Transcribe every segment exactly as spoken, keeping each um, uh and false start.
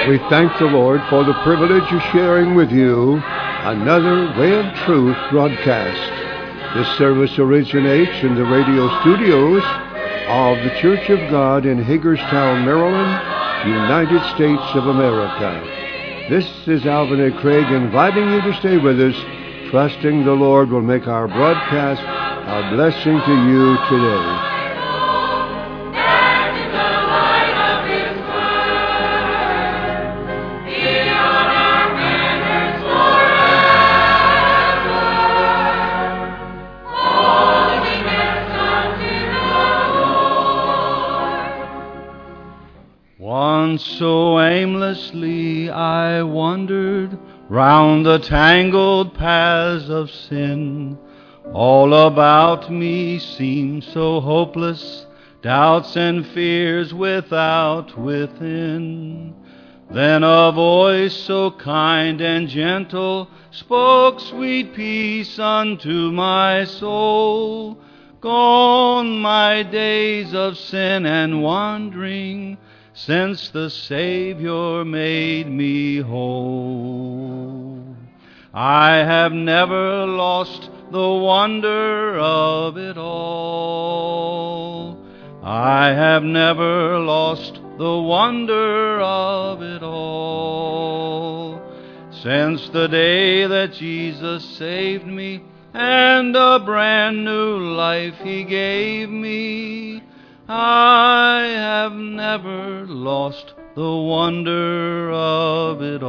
We thank the Lord for the privilege of sharing with you another Way of Truth broadcast. This service originates in the radio studios of the Church of God in Hagerstown, Maryland, United States of America. This is Alvin A. Craig inviting you to stay with us, trusting the Lord will make our broadcast a blessing to you today. Once so aimlessly I wandered round the tangled paths of sin. All about me seemed so hopeless, doubts and fears without, within. Then a voice so kind and gentle spoke sweet peace unto my soul. Gone my days of sin and wandering, since the Savior made me whole. I have never lost the wonder of it all. I have never lost the wonder of it all. Since the day that Jesus saved me and a brand new life He gave me, I have never lost the wonder of it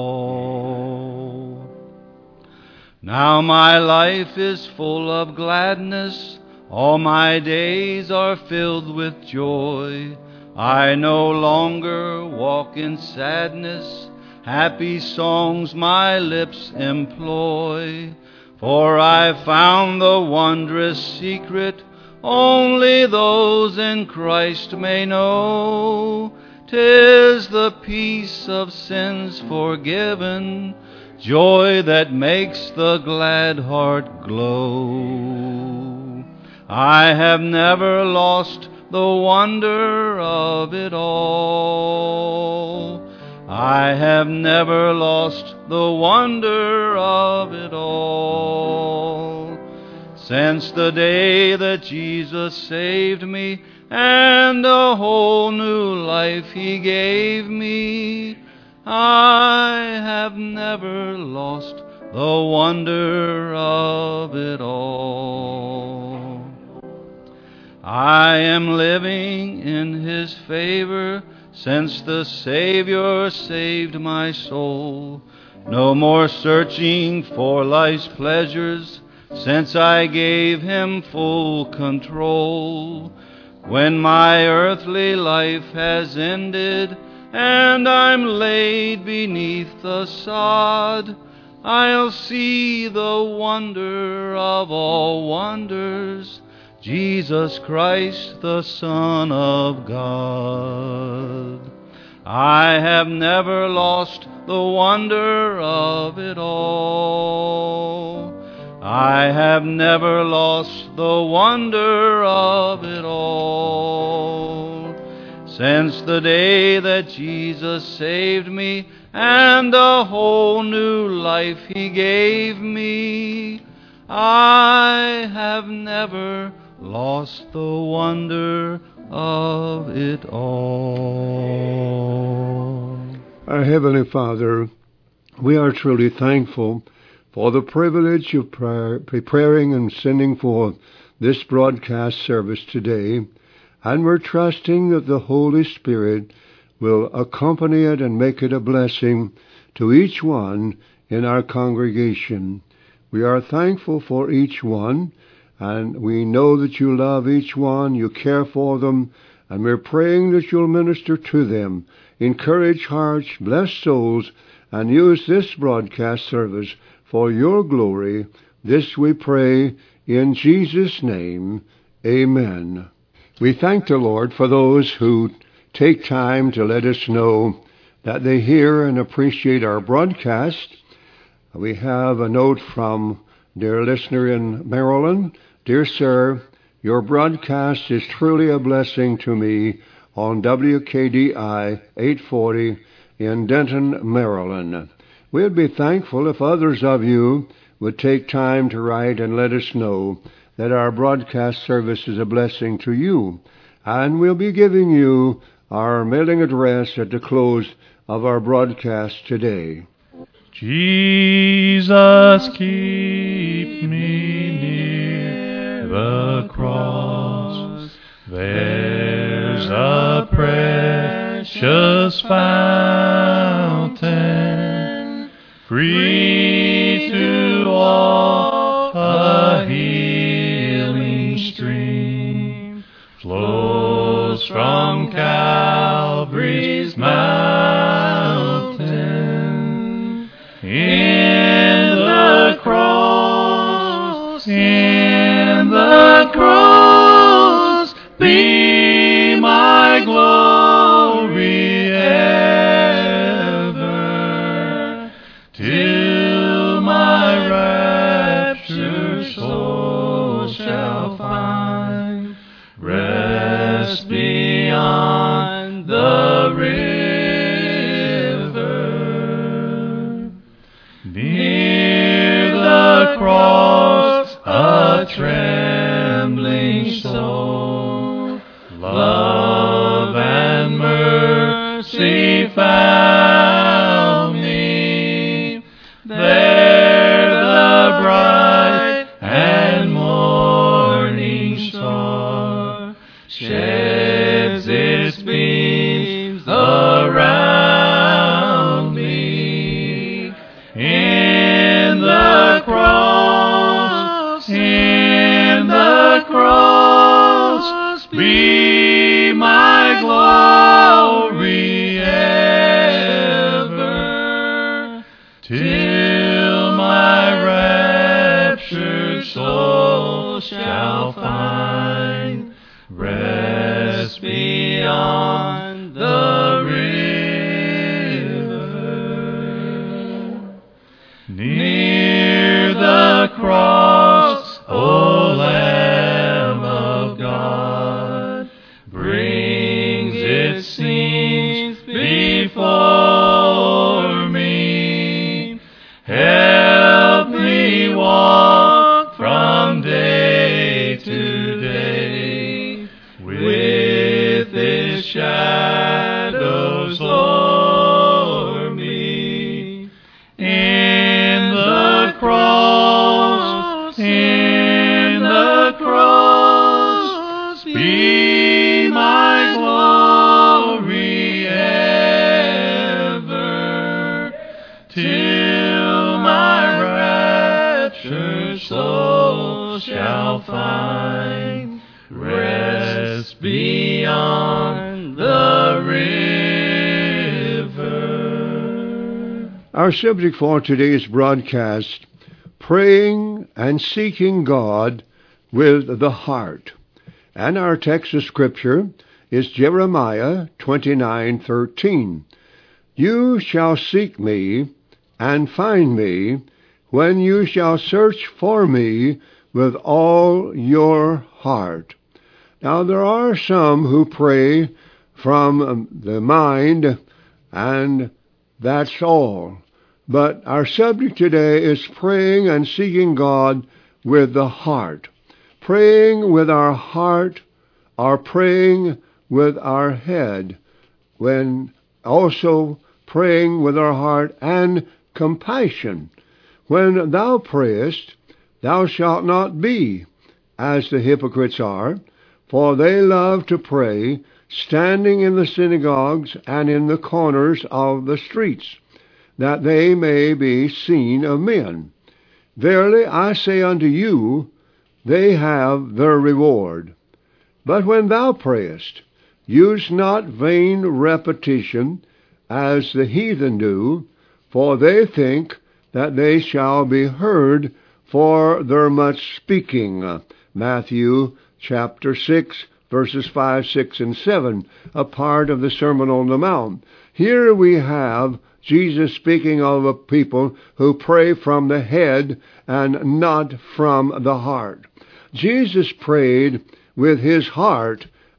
all. Now my life is full of gladness, all my days are filled with joy. I no longer walk in sadness, happy songs my lips employ. For I found the wondrous secret only those in Christ may know. 'Tis the peace of sins forgiven, joy that makes the glad heart glow. I have never lost the wonder of it all. I have never lost the wonder of it all. Since the day that Jesus saved me and a whole new life He gave me, I have never lost the wonder of it all. I am living in His favor since the Savior saved my soul. No more searching for life's pleasures, since I gave Him full control. When my earthly life has ended and I'm laid beneath the sod, I'll see the wonder of all wonders, Jesus Christ, the Son of God. I have never lost the wonder of it all. I have never lost the wonder of it all. Since the day that Jesus saved me and a whole new life He gave me, I have never lost the wonder of it all. Our Heavenly Father, we are truly thankful for the privilege of prayer, preparing and sending forth this broadcast service today, and we're trusting that the Holy Spirit will accompany it and make it a blessing to each one in our congregation. We are thankful for each one, and we know that you love each one, you care for them, and we're praying that you'll minister to them, encourage hearts, bless souls, and use this broadcast service for your glory. This we pray in Jesus' name. Amen. We thank the Lord for those who take time to let us know that they hear and appreciate our broadcast. We have a note from dear listener in Maryland. Dear sir, your broadcast is truly a blessing to me on W K D I eight forty in Denton, Maryland. We'd be thankful if others of you would take time to write and let us know that our broadcast service is a blessing to you. And we'll be giving you our mailing address at the close of our broadcast today. Jesus, keep me near the cross. There's a precious fountain, free to all, a healing stream flows from Calvary's mountain. In the cross, in the cross, be my glory ever, till my raptured soul shall find rest beyond the river. Near the cross, a trembling soul, love and mercy found me. There the bright and morning star sheds its beams around me. In the cross, in the cross, be my glory ever, till my raptured soul shall find rest beyond the river. Near the cross, O Lamb of God, brings its scenes before me. Help me walk from day to day with its shadows o'er me. In the cross, in the cross, be my glory ever, till my raptured soul shall find rest beyond the river. Our subject for today's broadcast, Praying and Seeking God with the Heart. And our text of Scripture is Jeremiah twenty-nine thirteen. You shall seek me and find me when you shall search for me with all your heart. Now there are some who pray from the mind, and that's all. But our subject today is praying and seeking God with the heart. Praying with our heart, or praying with our head, when also praying with our heart and compassion. When thou prayest, thou shalt not be as the hypocrites are, for they love to pray, standing in the synagogues and in the corners of the streets, that they may be seen of men. Verily I say unto you, they have their reward. But when thou prayest, use not vain repetition, as the heathen do, for they think that they shall be heard for their much speaking. Matthew chapter six, verses five, six, and seven, a part of the Sermon on the Mount. Here we have Jesus speaking of a people who pray from the head and not from the heart. Jesus prayed with his heart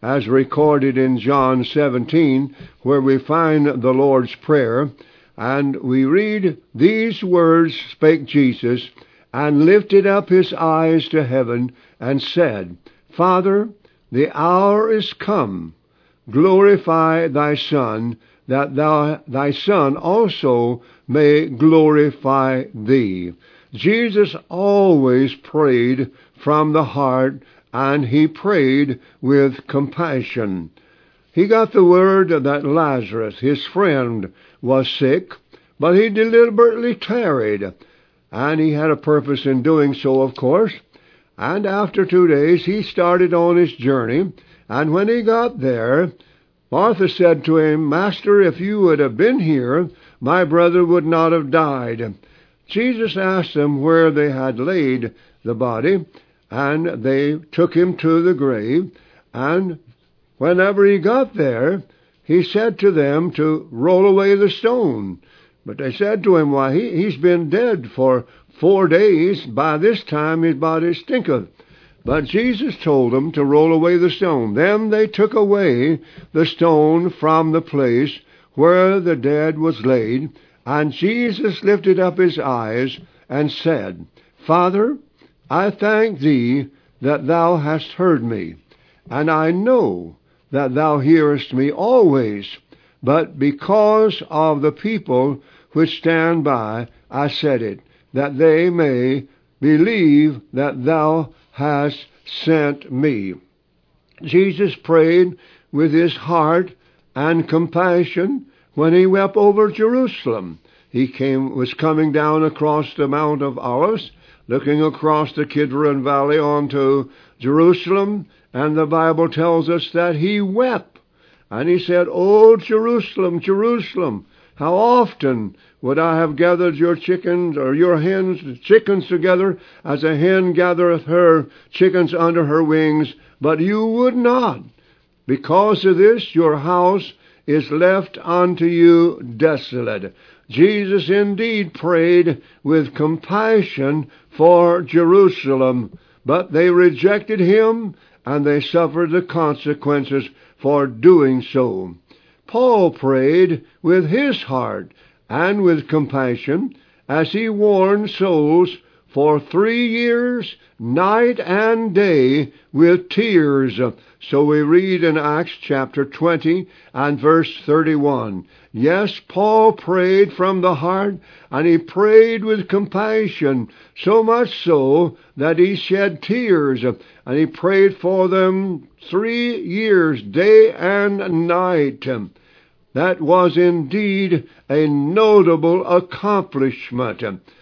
as recorded in John seventeen, where we find the Lord's Prayer. And we read, "These words spake Jesus, and lifted up his eyes to heaven, and said, Father, the hour is come. Glorify thy Son, that thou, thy Son also may glorify thee." Jesus always prayed from the heart, and he prayed with compassion. He got the word that Lazarus, his friend, was sick, but he deliberately tarried, and he had a purpose in doing so, of course. And after two days he started on his journey, and when he got there, Martha said to him, "Master, if you would have been here, my brother would not have died." Jesus asked them where they had laid the body, and they took him to the grave, and whenever he got there, he said to them to roll away the stone. But they said to him, "Why, he, he's been dead for four days. By this time his body stinketh." But Jesus told them to roll away the stone. Then they took away the stone from the place where the dead was laid, and Jesus lifted up his eyes and said, "Father, I thank thee that thou hast heard me, and I know that thou hearest me always, but because of the people which stand by, I said it, that they may believe that thou hast sent me." Jesus prayed with his heart and compassion when he wept over Jerusalem. He came, was coming down across the Mount of Olives, looking across the Kidron Valley onto Jerusalem, and the Bible tells us that he wept. And he said, "O Jerusalem, Jerusalem, how often would I have gathered your chickens, or your hens, chickens together, as a hen gathereth her chickens under her wings, but you would not. Because of this, your house is left unto you desolate." Jesus indeed prayed with compassion for Jerusalem, but they rejected him, and they suffered the consequences for doing so. Paul prayed with his heart and with compassion as he warned souls for three years, night and day, with tears. So we read in Acts chapter twenty and verse thirty-one. Yes, Paul prayed from the heart, and he prayed with compassion, so much so that he shed tears, and he prayed for them three years, day and night. That was indeed a notable accomplishment.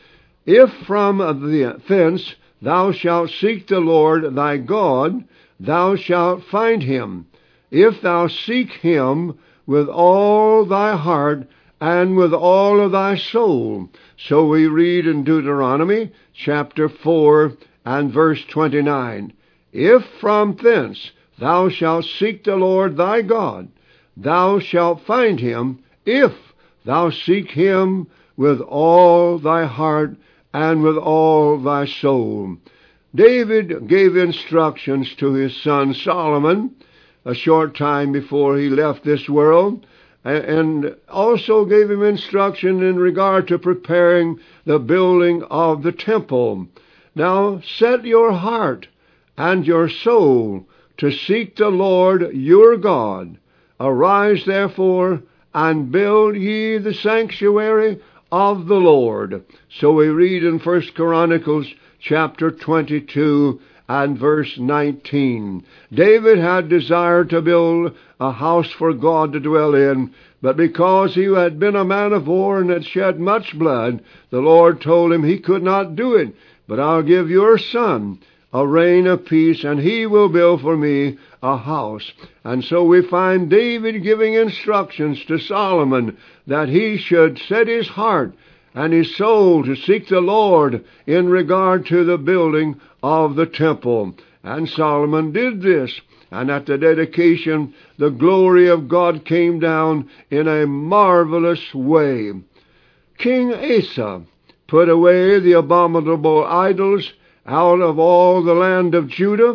"If from thence thou shalt seek the Lord thy God, thou shalt find him, if thou seek him with all thy heart and with all of thy soul." So we read in Deuteronomy chapter four and verse twenty-nine, "If from thence thou shalt seek the Lord thy God, thou shalt find him, if thou seek him with all thy heart and with all thy soul." David gave instructions to his son Solomon a short time before he left this world, and also gave him instruction in regard to preparing the building of the temple. "Now set your heart and your soul to seek the Lord your God. Arise therefore, and build ye the sanctuary of the Lord." So we read in First Chronicles chapter twenty-two and verse nineteen. David had desired to build a house for God to dwell in, but because he had been a man of war and had shed much blood, the Lord told him he could not do it. "But I'll give your son a reign of peace, and he will build for me a house." And so we find David giving instructions to Solomon that he should set his heart and his soul to seek the Lord in regard to the building of the temple. And Solomon did this, and at the dedication, the glory of God came down in a marvelous way. King Asa put away the abominable idols out of all the land of Judah.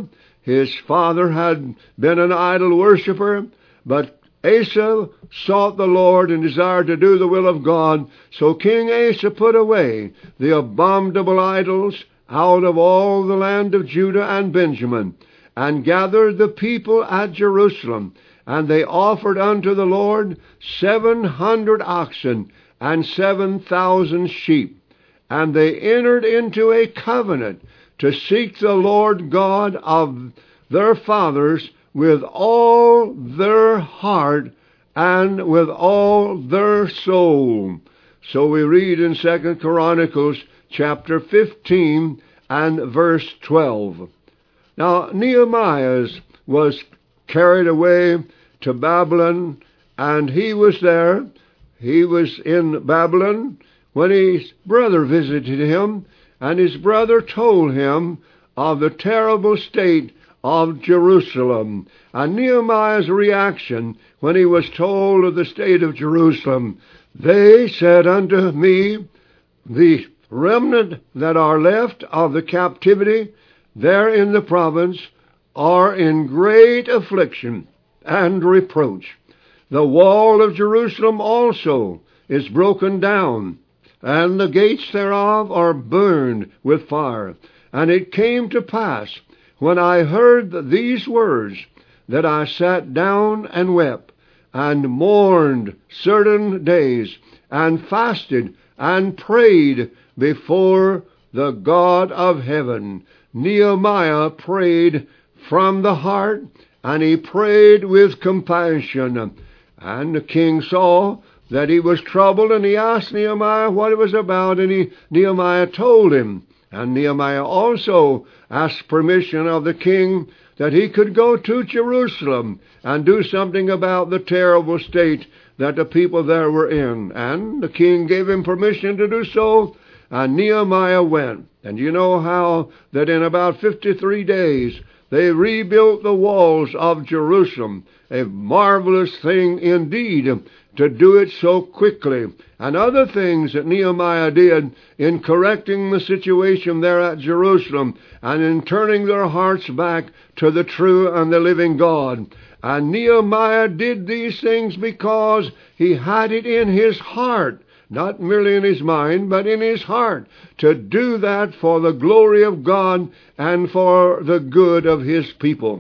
His father had been an idol worshiper, but Asa sought the Lord and desired to do the will of God. So King Asa put away the abominable idols out of all the land of Judah and Benjamin, and gathered the people at Jerusalem. And they offered unto the Lord seven hundred oxen and seven thousand sheep. And they entered into a covenant to seek the Lord God of their fathers with all their heart and with all their soul. So we read in Second Chronicles chapter fifteen and verse twelve. Now Nehemiah was carried away to Babylon, and he was there. He was in Babylon when his brother visited him, and his brother told him of the terrible state of Jerusalem. And Nehemiah's reaction when he was told of the state of Jerusalem, they said unto me, the remnant that are left of the captivity there in the province are in great affliction and reproach. The wall of Jerusalem also is broken down, and the gates thereof are burned with fire. And it came to pass, when I heard these words, that I sat down and wept, and mourned certain days, and fasted, and prayed before the God of heaven. Nehemiah prayed from the heart, and he prayed with compassion. And the king saw that he was troubled, and he asked Nehemiah what it was about, and he, Nehemiah told him. And Nehemiah also asked permission of the king that he could go to Jerusalem and do something about the terrible state that the people there were in. And the king gave him permission to do so, and Nehemiah went. And you know how that in about fifty-three days they rebuilt the walls of Jerusalem. A marvelous thing indeed to do it so quickly. And other things that Nehemiah did in correcting the situation there at Jerusalem and in turning their hearts back to the true and the living God. And Nehemiah did these things because he had it in his heart, not merely in his mind, but in his heart, to do that for the glory of God and for the good of his people.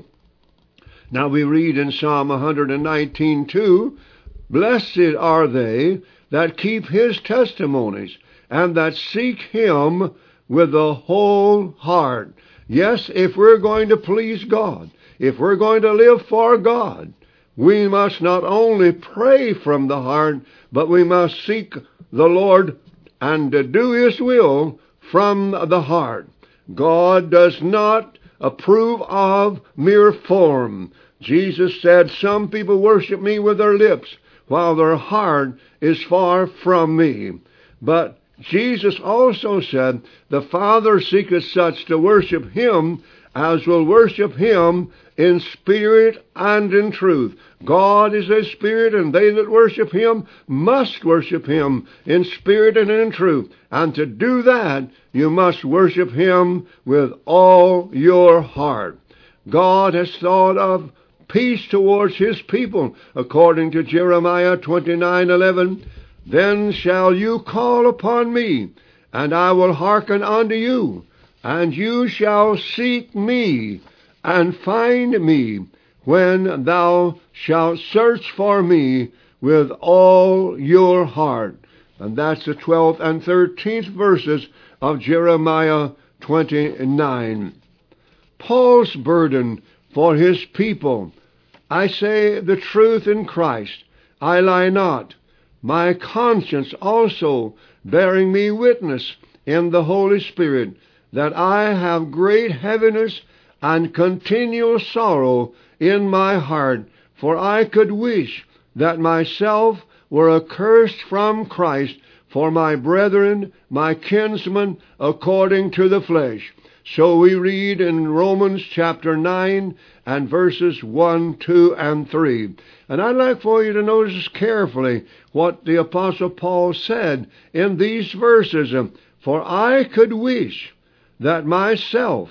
Now we read in Psalm one nineteen, too, Blessed are they that keep his testimonies, and that seek him with the whole heart. Yes, if we're going to please God, if we're going to live for God, we must not only pray from the heart, but we must seek the Lord and to do his will from the heart. God does not approve of mere form. Jesus said, some people worship me with their lips, while their heart is far from me. But Jesus also said, the Father seeketh such to worship him as will worship him in spirit and in truth. God is a spirit, and they that worship him must worship him in spirit and in truth. And to do that, you must worship him with all your heart. God has thought of peace towards his people, according to Jeremiah twenty-nine eleven. Then shall you call upon me, and I will hearken unto you, and you shall seek me, and find me, when thou shalt search for me with all your heart. And that's the twelfth and thirteenth verses of Jeremiah twenty-nine. Paul's burden for his people. I say the truth in Christ, I lie not, my conscience also bearing me witness in the Holy Spirit, that I have great heaviness and continual sorrow in my heart, for I could wish that myself were accursed from Christ for my brethren, my kinsmen, according to the flesh. So we read in Romans chapter nine and verses one, two, and three. And I'd like for you to notice carefully what the Apostle Paul said in these verses. For I could wish that myself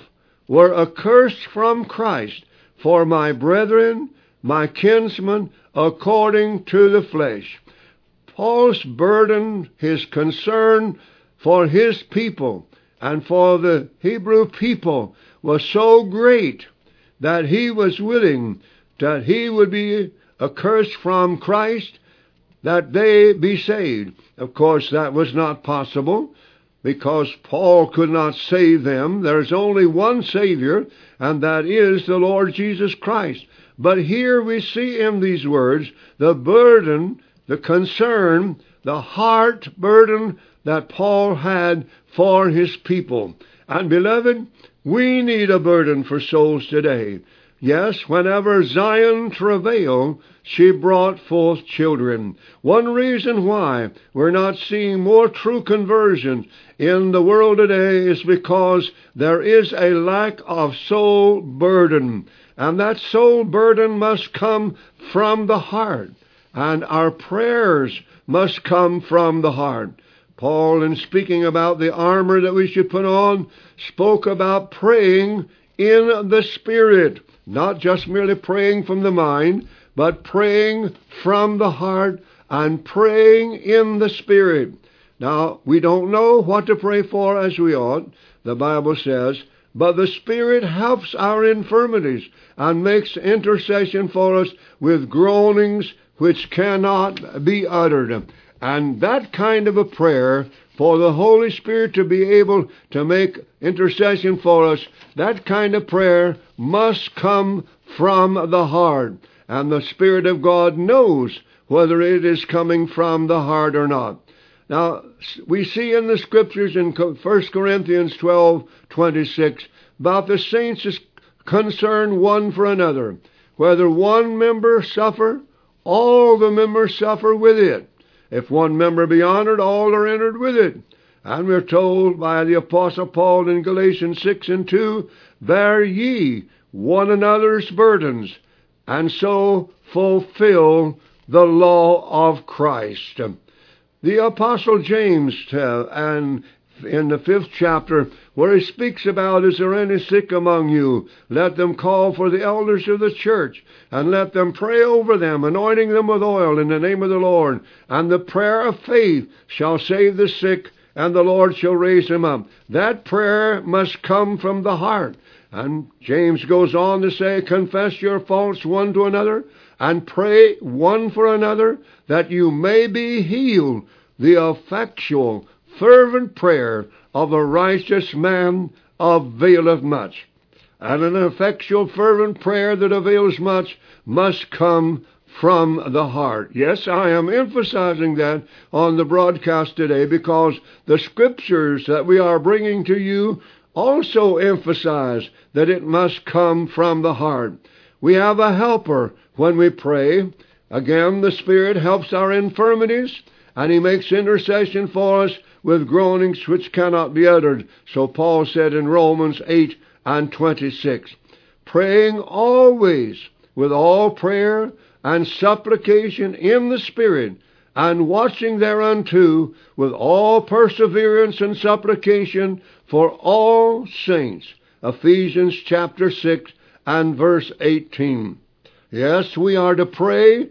were accursed from Christ for my brethren, my kinsmen, according to the flesh. Paul's burden, his concern for his people and for the Hebrew people was so great that he was willing that he would be accursed from Christ, that they be saved. Of course, that was not possible, because Paul could not save them. There's only one Savior, and that is the Lord Jesus Christ. But here we see in these words the burden, the concern, the heart burden that Paul had for his people. And beloved, we need a burden for souls today. Yes, whenever Zion travailed, she brought forth children. One reason why we're not seeing more true conversions in the world today is because there is a lack of soul burden. And that soul burden must come from the heart. And our prayers must come from the heart. Paul, in speaking about the armor that we should put on, spoke about praying in the Spirit. Not just merely praying from the mind, but praying from the heart and praying in the Spirit. Now, we don't know what to pray for as we ought, the Bible says, but the Spirit helps our infirmities and makes intercession for us with groanings which cannot be uttered. And that kind of a prayer, for the Holy Spirit to be able to make intercession for us, that kind of prayer must come from the heart. And the Spirit of God knows whether it is coming from the heart or not. Now, we see in the Scriptures in First Corinthians twelve twenty-six about the saints is concerned one for another. Whether one member suffer, all the members suffer with it. If one member be honored, all are honored with it. And we're told by the Apostle Paul in Galatians six and two, bear ye one another's burdens, and so fulfill the law of Christ. The Apostle James, uh, and in the fifth chapter, where he speaks about, is there any sick among you? Let them call for the elders of the church, and let them pray over them, anointing them with oil in the name of the Lord. And the prayer of faith shall save the sick, and the Lord shall raise him up. That prayer must come from the heart. And James goes on to say, confess your faults one to another, and pray one for another, that you may be healed. The effectual, fervent prayer of a righteous man availeth much. And an effectual, fervent prayer that avails much must come from the heart. Yes, I am emphasizing that on the broadcast today because the Scriptures that we are bringing to you also emphasize that it must come from the heart. We have a helper when we pray. Again, the Spirit helps our infirmities, and He makes intercession for us with groanings which cannot be uttered. So Paul said in Romans eight and twenty-six, praying always with all prayer and supplication in the Spirit, and watching thereunto with all perseverance and supplication for all saints. Ephesians chapter six and verse eighteen. Yes, we are to pray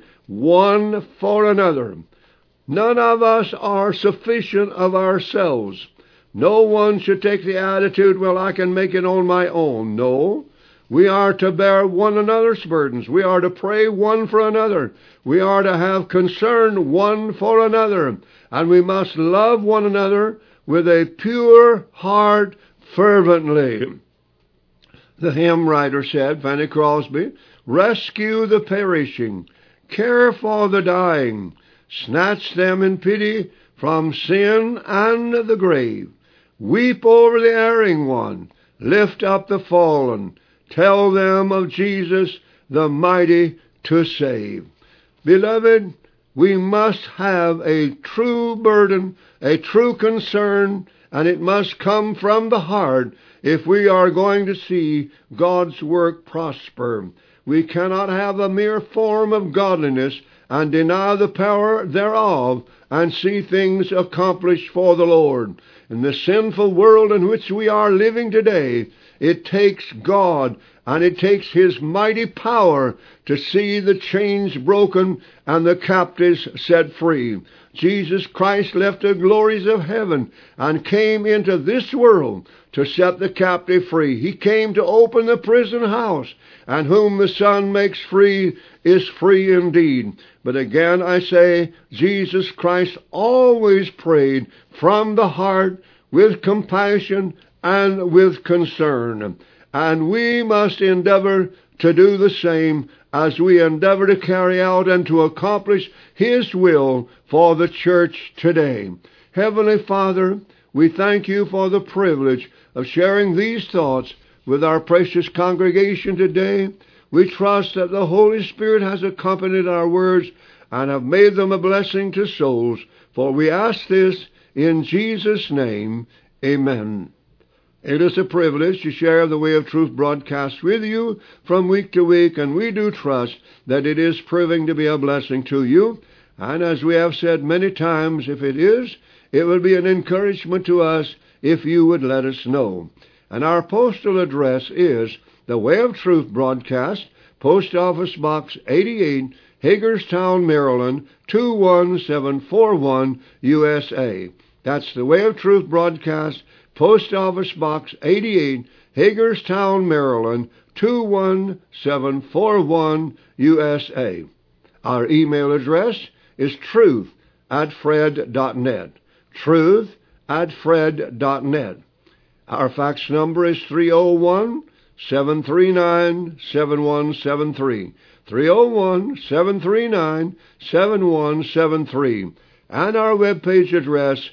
one for another. None of us are sufficient of ourselves. No one should take the attitude, well, I can make it on my own. No. We are to bear one another's burdens. We are to pray one for another. We are to have concern one for another. And we must love one another with a pure heart fervently. The hymn writer said, Fanny Crosby, rescue the perishing, care for the dying, snatch them in pity from sin and the grave. Weep over the erring one, lift up the fallen, tell them of Jesus, the mighty to save. Beloved, we must have a true burden, a true concern, and it must come from the heart if we are going to see God's work prosper. We cannot have a mere form of godliness and deny the power thereof, and see things accomplished for the Lord. In the sinful world in which we are living today, it takes God and it takes His mighty power to see the chains broken and the captives set free. Jesus Christ left the glories of heaven and came into this world to set the captive free. He came to open the prison house, and whom the Son makes free is free indeed. But again I say, Jesus Christ always prayed from the heart with compassion and with concern. And we must endeavor to do the same as we endeavor to carry out and to accomplish His will for the church today. Heavenly Father, we thank You for the privilege of sharing these thoughts with our precious congregation today. We trust that the Holy Spirit has accompanied our words and have made them a blessing to souls. For we ask this in Jesus' name. Amen. It is a privilege to share the Way of Truth broadcast with you from week to week, and we do trust that it is proving to be a blessing to you. And as we have said many times, if it is, it will be an encouragement to us if you would let us know. And our postal address is the Way of Truth broadcast, Post Office Box eighty-eight, Hagerstown, Maryland, two one seven four one, U S A. That's the Way of Truth broadcast, Post Office Box eighty-eight, Hagerstown, Maryland, two one seven four one, U S A. Our email address is truth at fred dot net. Truth at fred dot net. Our fax number is three oh one, seven three nine, seven one seven three. three oh one, seven three nine, seven one seven three. And our webpage address,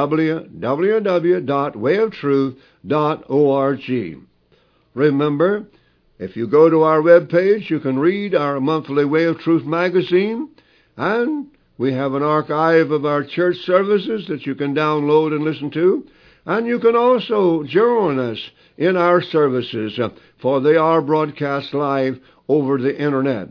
w w w dot way of truth dot org. Remember, if you go to our webpage, you can read our monthly Way of Truth magazine, and we have an archive of our church services that you can download and listen to. And you can also join us in our services, for they are broadcast live over the Internet.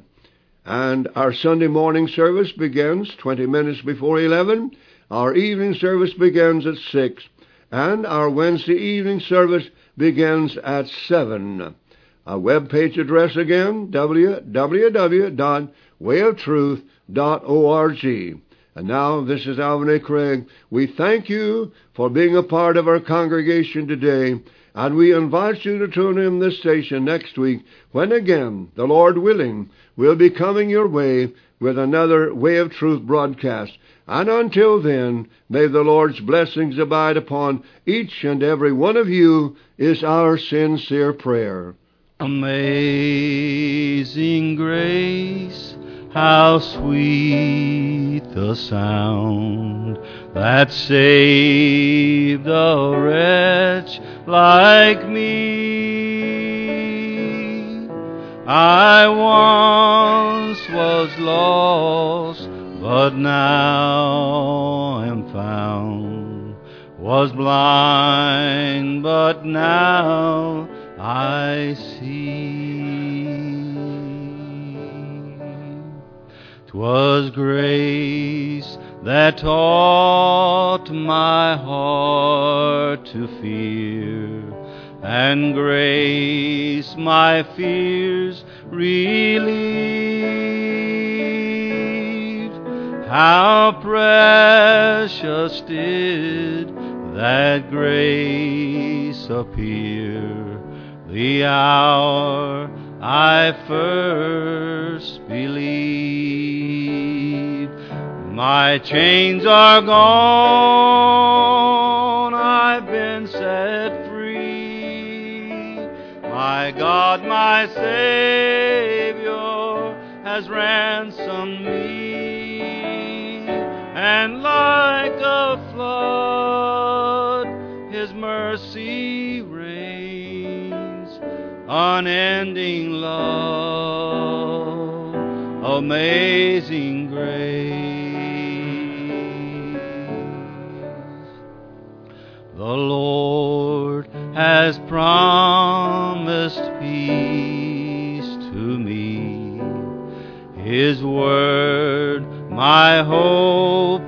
And our Sunday morning service begins twenty minutes before eleven. Our evening service begins at six, and our Wednesday evening service begins at seven. Our webpage address again, w w w dot way of truth dot org. And now, this is Alvin A. Craig. We thank you for being a part of our congregation today, and we invite you to tune in this station next week, when again, the Lord willing, we'll be coming your way with another Way of Truth broadcast. And until then, may the Lord's blessings abide upon each and every one of you, is our sincere prayer. Amazing grace, how sweet the sound that saved a wretch like me. I once was lost, but now am found, was blind, but now I see. 'Twas grace that taught my heart to fear, and grace my fears relieved. How precious did that grace appear, the hour I first believed. My chains are gone, I've been set free. My God, my Savior, has ransomed me. And like a flood, His mercy reigns. Unending love, amazing grace. The Lord has promised peace to me. His word my hope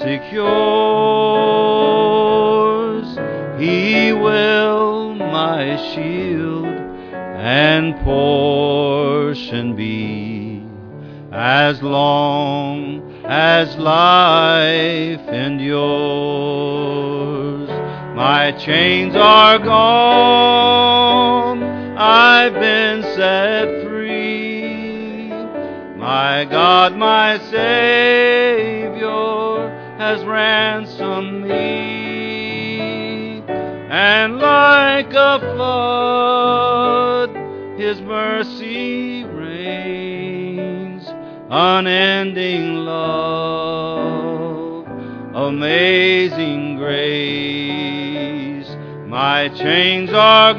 secures. He will my shield and portion be, as long as life endures. My chains are gone, I've been set free. My God, my Savior, has ransomed me. And like a flood, His mercy reigns, unending love, amazing grace. My chains are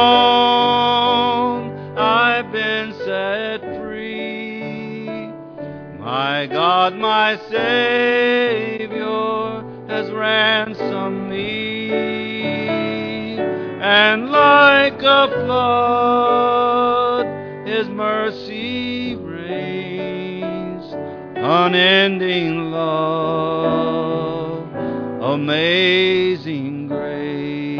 gone, I've been set free. My God, my Savior, has ransomed me. And like a flood, His mercy reigns, unending love, amazing grace.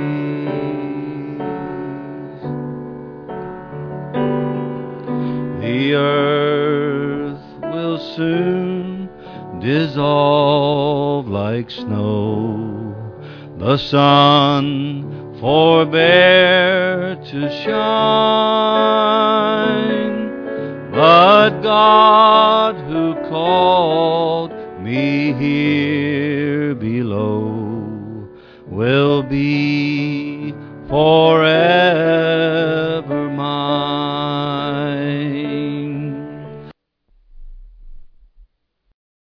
The earth will soon dissolve like snow. The sun forbear to shine, but God who called me here below will be forever